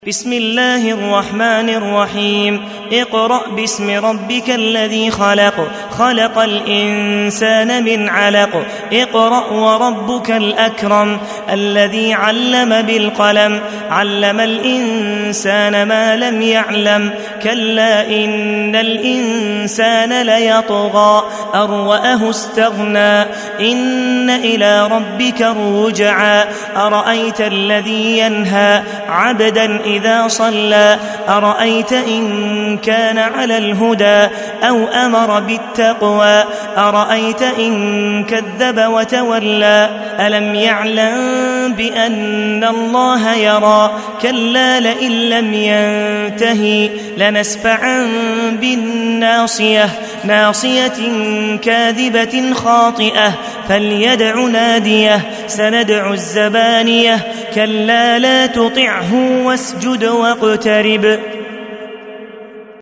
بسم الله الرحمن الرحيم اقرأ باسم ربك الذي خلق خلق الإنسان من علق اقرأ وربك الأكرم الذي علم بالقلم علم الإنسان ما لم يعلم كلا إن الإنسان ليطغى أن رآه استغنى إن إلى ربك الرجعى أرأيت الذي ينهى عبدا إذا صلى أرأيت إن كان على الهدى أو أمر بالتقوى أرأيت إن كذب وتولى ألم يعلم بأن الله يرى كلا لئن لم ينتهي لنسفعا بالناصية ناصية كاذبة خاطئة فليدع ناديه سندع الزبانية كلا لا تطعه واسجد واقترب